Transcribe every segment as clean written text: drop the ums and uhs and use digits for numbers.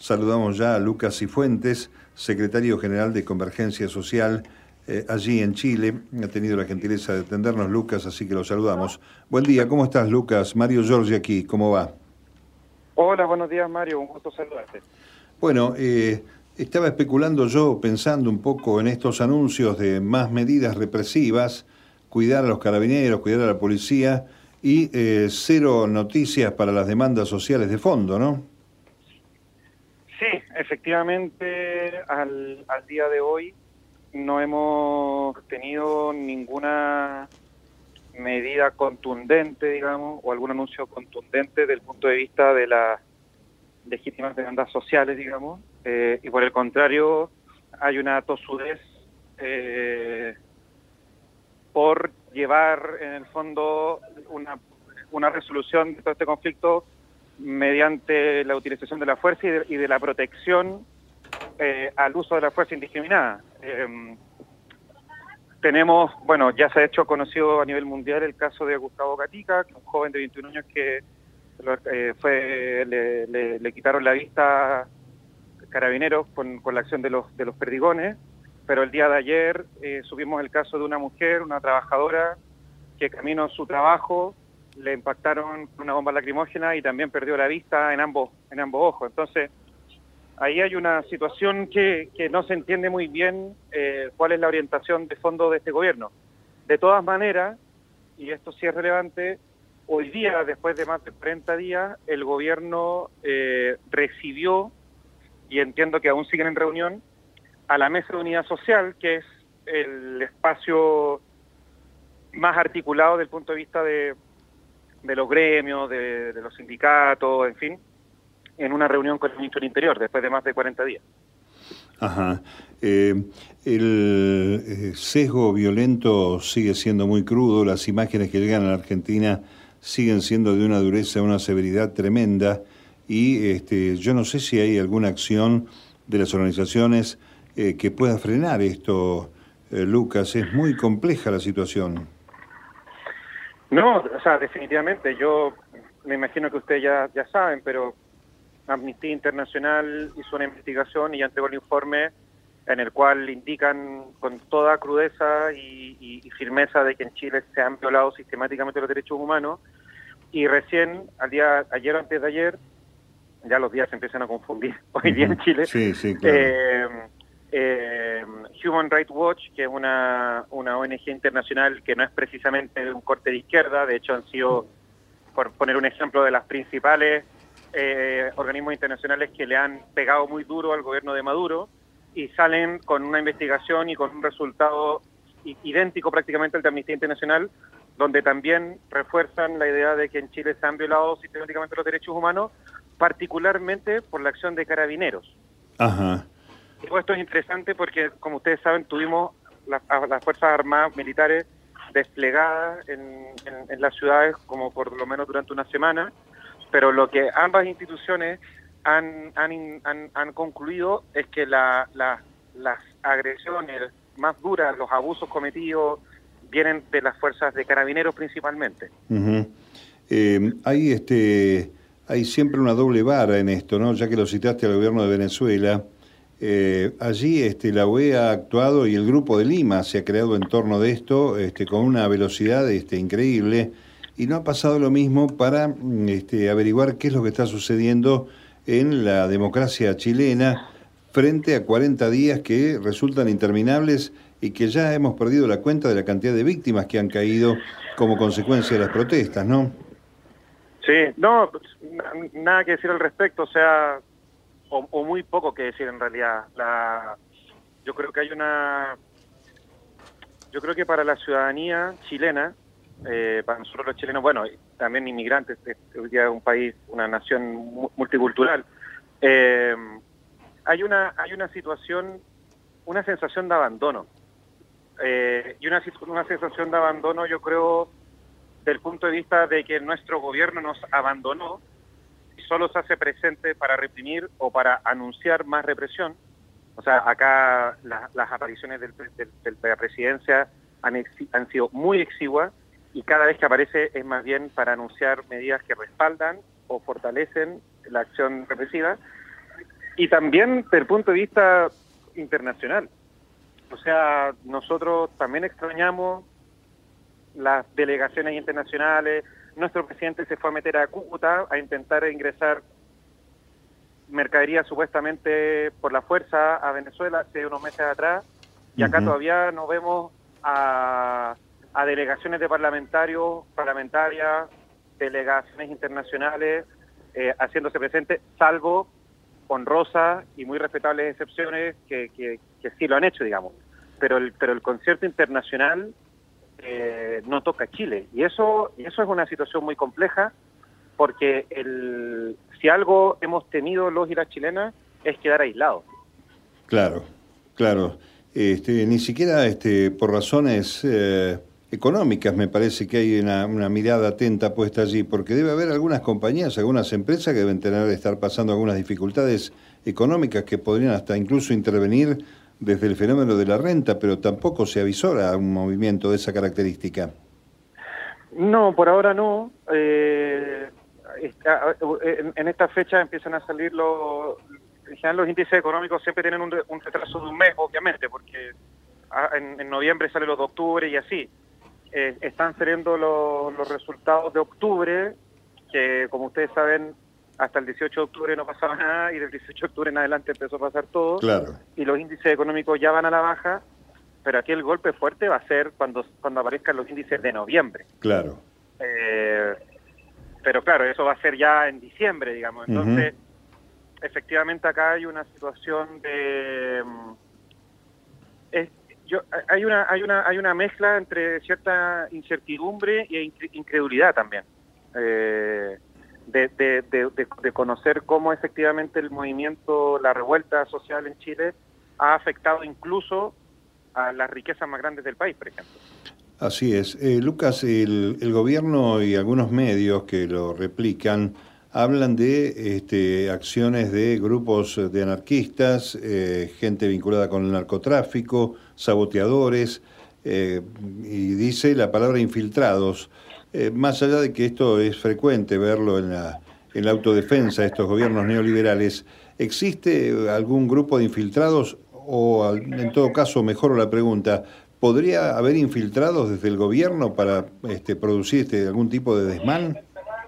Saludamos ya a Lucas Cifuentes, secretario general de Convergencia Social allí en Chile. Ha tenido la gentileza de atendernos, Lucas, así que lo saludamos. Buen día, ¿cómo estás, Lucas? Mario Giorgi aquí, ¿cómo va? Hola, buenos días, Mario, un gusto saludarte. Bueno, estaba especulando yo, pensando un poco en estos anuncios de más medidas represivas, cuidar a los carabineros, cuidar a la policía y cero noticias para las demandas sociales de fondo, ¿no? Sí, efectivamente, al día de hoy no hemos tenido ninguna medida contundente, digamos, o algún anuncio contundente desde el punto de vista de las legítimas demandas sociales, digamos, y por el contrario, hay una tosudez por llevar, en el fondo, una resolución de todo este conflicto mediante la utilización de la fuerza y de la protección al uso de la fuerza indiscriminada. Tenemos, bueno, ya se ha hecho conocido a nivel mundial el caso de Gustavo Gatica, un joven de 21 años que le quitaron la vista a carabineros con la acción de los perdigones, pero el día de ayer supimos el caso de una mujer, una trabajadora, que camino a su trabajo le impactaron con una bomba lacrimógena y también perdió la vista en ambos ojos. Entonces, ahí hay una situación que no se entiende muy bien cuál es la orientación de fondo de este gobierno. De todas maneras, y esto sí es relevante, hoy día, después de más de 40 días, el gobierno recibió, y entiendo que aún siguen en reunión, a la Mesa de Unidad Social, que es el espacio más articulado desde el punto de vista de los gremios, de los sindicatos, en fin, en una reunión con el ministro del Interior, después de más de 40 días. Ajá. El sesgo violento sigue siendo muy crudo, las imágenes que llegan a la Argentina siguen siendo de una dureza, una severidad tremenda, y yo no sé si hay alguna acción de las organizaciones que pueda frenar esto, Lucas. Es muy compleja la situación. No, o sea, definitivamente, yo me imagino que ustedes ya saben, pero Amnistía Internacional hizo una investigación y ya entregó el informe en el cual indican con toda crudeza y firmeza de que en Chile se han violado sistemáticamente los derechos humanos, y recién, ayer o antes de ayer, ya los días se empiezan a confundir hoy día en Chile, Sí, sí, claro. Human Rights Watch, que es una ONG internacional que no es precisamente de un corte de izquierda, de hecho han sido, por poner un ejemplo, de las principales organismos internacionales que le han pegado muy duro al gobierno de Maduro, y salen con una investigación y con un resultado idéntico prácticamente al de Amnistía Internacional, donde también refuerzan la idea de que en Chile se han violado sistemáticamente los derechos humanos, particularmente por la acción de carabineros. Ajá. Y esto es interesante porque, como ustedes saben, tuvimos las Fuerzas Armadas militares desplegadas en las ciudades como por lo menos durante una semana, pero lo que ambas instituciones han concluido es que las agresiones más duras, los abusos cometidos, vienen de las fuerzas de carabineros principalmente. Uh-huh. Hay siempre una doble vara en esto, ¿no? Ya que lo citaste al gobierno de Venezuela, allí la UE ha actuado y el Grupo de Lima se ha creado en torno de esto con una velocidad increíble, y no ha pasado lo mismo para averiguar qué es lo que está sucediendo en la democracia chilena frente a 40 días que resultan interminables y que ya hemos perdido la cuenta de la cantidad de víctimas que han caído como consecuencia de las protestas, ¿no? Sí, no, nada que decir al respecto, o sea, o muy poco que decir en realidad. Yo creo que para la ciudadanía chilena, para nosotros los chilenos, bueno, también inmigrantes, hoy día es un país, una nación multicultural, hay una situación, una sensación de abandono, y una sensación de abandono, yo creo, del punto de vista de que nuestro gobierno nos abandonó y solo se hace presente para reprimir o para anunciar más represión. O sea, acá las apariciones de la presidencia han sido muy exiguas, y cada vez que aparece es más bien para anunciar medidas que respaldan o fortalecen la acción represiva. Y también desde el punto de vista internacional. O sea, nosotros también extrañamos las delegaciones internacionales. Nuestro presidente se fue a meter a Cúcuta a intentar ingresar mercadería supuestamente por la fuerza a Venezuela hace unos meses atrás, y acá todavía no vemos a delegaciones de parlamentarias, delegaciones internacionales haciéndose presentes, salvo honrosas y muy respetables excepciones que sí lo han hecho, digamos. Pero el concierto internacional no toca a Chile, y eso es una situación muy compleja, porque si algo hemos tenido los y las chilenas es quedar aislados. Claro, claro. Ni siquiera por razones económicas me parece que hay una mirada atenta puesta allí, porque debe haber algunas compañías, algunas empresas que deben estar pasando algunas dificultades económicas que podrían hasta incluso intervenir desde el fenómeno de la renta, pero tampoco se avisora un movimiento de esa característica. No, por ahora no. En esta fecha empiezan a salir en general los índices económicos siempre tienen un retraso de un mes, obviamente, porque en noviembre salen los de octubre y así. Están saliendo los resultados de octubre, que como ustedes saben, hasta el 18 de octubre no pasaba nada, y del 18 de octubre en adelante empezó a pasar todo. Claro. Y los índices económicos ya van a la baja, pero aquí el golpe fuerte va a ser cuando aparezcan los índices de noviembre. Claro. Pero claro, eso va a ser ya en diciembre, digamos. Entonces, efectivamente acá hay una situación de... hay una mezcla entre cierta incertidumbre e incredulidad también. De conocer cómo efectivamente el movimiento, la revuelta social en Chile ha afectado incluso a las riquezas más grandes del país, por ejemplo. Así es. Lucas, el gobierno y algunos medios que lo replican hablan de acciones de grupos de anarquistas, gente vinculada con el narcotráfico, saboteadores, y dice la palabra infiltrados. Más allá de que esto es frecuente verlo en la autodefensa de estos gobiernos neoliberales, ¿existe algún grupo de infiltrados? O en todo caso, mejoro la pregunta, ¿podría haber infiltrados desde el gobierno para producir algún tipo de desmán?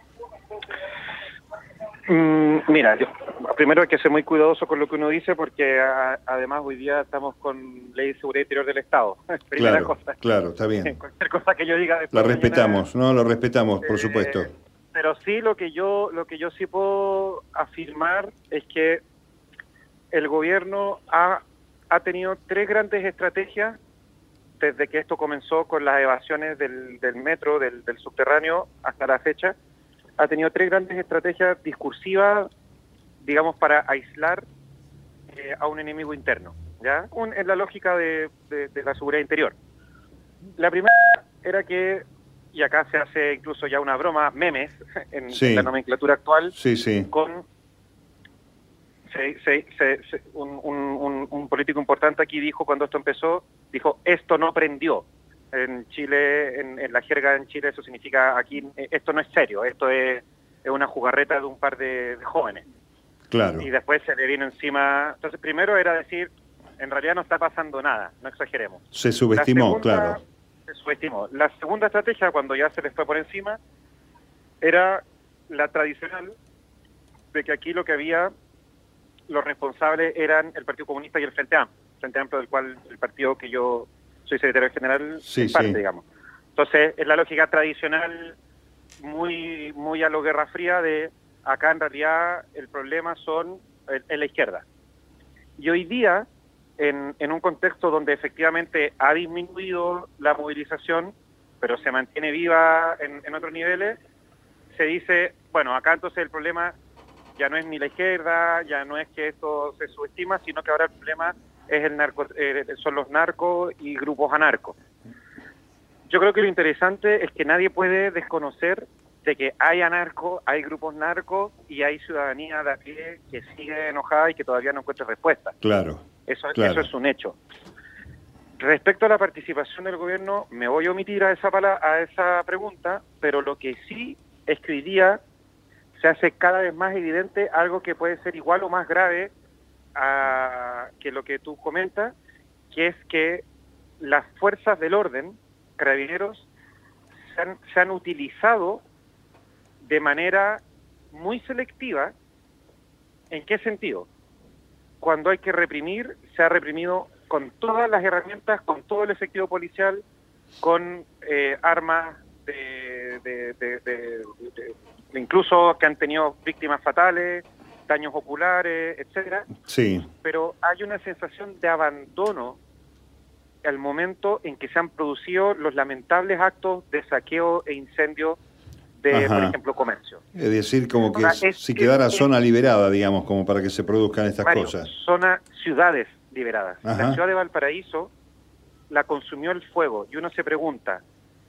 Mira, primero hay que ser muy cuidadoso con lo que uno dice, porque además hoy día estamos con Ley de Seguridad Interior del Estado. Primera cosa. Claro, está bien. Cualquier cosa que yo diga después la respetamos, mañana, lo respetamos, por supuesto. Pero sí, lo que yo sí puedo afirmar es que el gobierno ha tenido tres grandes estrategias desde que esto comenzó con las evasiones del metro, del subterráneo, hasta la fecha. Ha tenido tres grandes estrategias discursivas, digamos, para aislar a un enemigo interno, ¿ya? En la lógica de la seguridad interior. La primera era que, y acá se hace incluso ya una broma, memes, en la nomenclatura actual, con un político importante aquí dijo, cuando esto empezó, dijo, esto no prendió. En Chile, en la jerga en Chile, eso significa aquí, esto no es serio, esto es una jugarreta de un par de jóvenes. Claro. Y después se le vino encima. Entonces, primero era decir, en realidad no está pasando nada, no exageremos. Se subestimó, claro. Se subestimó. La segunda estrategia, cuando ya se les fue por encima, era la tradicional, de que aquí lo que había, los responsables eran el Partido Comunista y el Frente Amplio, del cual el partido que yo soy secretario general en parte, digamos. Entonces, es la lógica tradicional, muy a lo Guerra Fría, de acá en realidad el problema son en la izquierda. Y hoy día, en un contexto donde efectivamente ha disminuido la movilización, pero se mantiene viva en otros niveles, se dice, bueno, acá entonces el problema ya no es ni la izquierda, ya no es que esto se subestima, sino que ahora el problema es son los narcos y grupos anarcos. Yo creo que lo interesante es que nadie puede desconocer de que hay anarcos, hay grupos narcos y hay ciudadanía de a pie que sigue enojada y que todavía no encuentra respuesta. Claro. Eso es un hecho. Respecto a la participación del gobierno, me voy a omitir a esa pregunta, pero lo que sí es que hoy día se hace cada vez más evidente algo que puede ser igual o más grave que lo que tú comentas, que es que las fuerzas del orden, carabineros, se han utilizado de manera muy selectiva. ¿En qué sentido? Cuando hay que reprimir, se ha reprimido con todas las herramientas, con todo el efectivo policial, con armas incluso que han tenido víctimas fatales, daños oculares, etcétera. Sí. Pero hay una sensación de abandono al momento en que se han producido los lamentables actos de saqueo e incendio de, por ejemplo, comercio. Es decir, como que si quedara zona liberada, digamos, como para que se produzcan estas cosas. Ciudades liberadas. Ajá. La ciudad de Valparaíso la consumió el fuego, y uno se pregunta,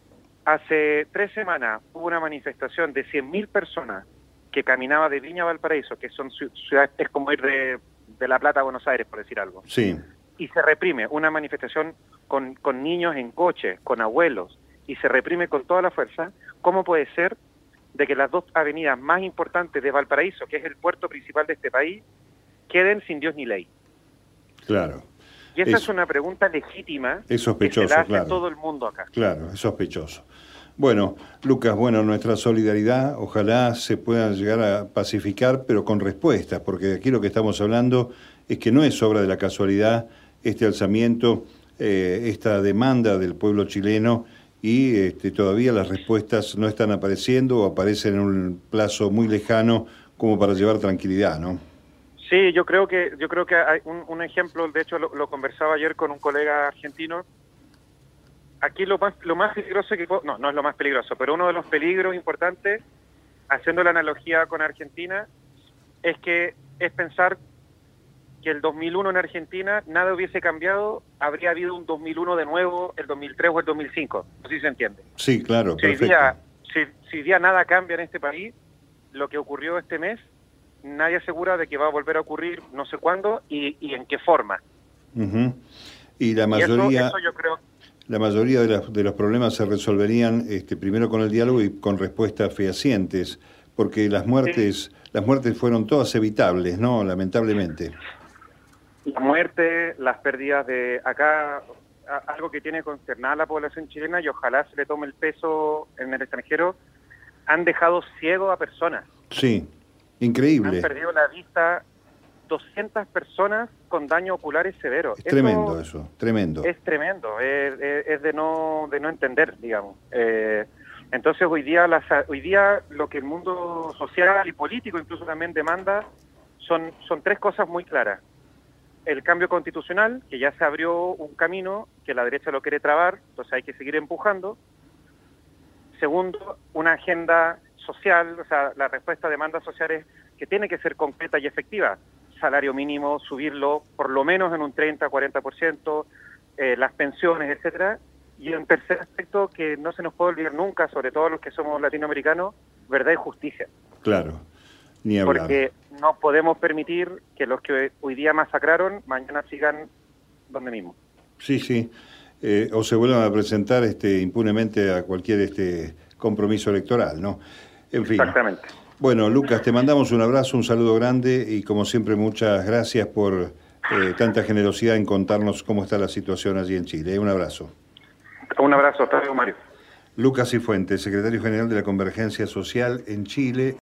hace 3 semanas hubo una manifestación de 100.000 personas que caminaba de Viña a Valparaíso, que son ciudades, es como ir de La Plata a Buenos Aires, por decir algo. Sí. Y se reprime una manifestación con niños en coche, con abuelos, y se reprime con toda la fuerza. ¿Cómo puede ser de que las 2 avenidas más importantes de Valparaíso, que es el puerto principal de este país, queden sin Dios ni ley? Claro. Y esa es una pregunta legítima. Es sospechoso, que se la hace claro. todo el mundo acá. Claro, es sospechoso. Bueno, Lucas, nuestra solidaridad, ojalá se pueda llegar a pacificar, pero con respuestas, porque aquí lo que estamos hablando es que no es obra de la casualidad este alzamiento, esta demanda del pueblo chileno, y todavía las respuestas no están apareciendo o aparecen en un plazo muy lejano como para llevar tranquilidad, ¿no? Sí, yo creo que hay un ejemplo, de hecho lo conversaba ayer con un colega argentino. Aquí lo más peligroso no es lo más peligroso, pero uno de los peligros importantes, haciendo la analogía con Argentina, es pensar que el 2001 en Argentina nada hubiese cambiado, habría habido un 2001 de nuevo, el 2003 o el 2005. No sé si se entiende. Sí, claro, perfecto. Si hoy día nada cambia en este país, lo que ocurrió este mes, nadie asegura de que va a volver a ocurrir no sé cuándo y en qué forma. Uh-huh. Y la mayoría... Eso yo creo... La mayoría de los problemas se resolverían primero con el diálogo y con respuestas fehacientes, porque las muertes fueron todas evitables, ¿no? Lamentablemente. La muerte, las pérdidas de acá, algo que tiene consternada a la población chilena y ojalá se le tome el peso en el extranjero, han dejado ciego a personas. Sí, increíble. Han perdido la vista 200 personas con daños oculares severos. Es tremendo eso, tremendo. Es tremendo, es de no entender, digamos. Entonces hoy día lo que el mundo social y político incluso también demanda son 3 cosas muy claras. El cambio constitucional, que ya se abrió un camino, que la derecha lo quiere trabar, entonces hay que seguir empujando. Segundo, una agenda social, o sea, la respuesta a demandas sociales que tiene que ser concreta y efectiva. Salario mínimo, subirlo por lo menos en un 30-40%, las pensiones, etcétera. Y un tercer aspecto que no se nos puede olvidar nunca, sobre todo los que somos latinoamericanos, verdad y justicia. Claro, ni hablar. Porque no podemos permitir que los que hoy día masacraron, mañana sigan donde mismo. Sí, sí. O se vuelvan a presentar impunemente a cualquier compromiso electoral, ¿no? En fin. Exactamente. Bueno, Lucas, te mandamos un abrazo, un saludo grande y como siempre muchas gracias por tanta generosidad en contarnos cómo está la situación allí en Chile. Un abrazo. Un abrazo, hasta luego, Mario. Lucas Cifuentes, secretario general de la Convergencia Social en Chile.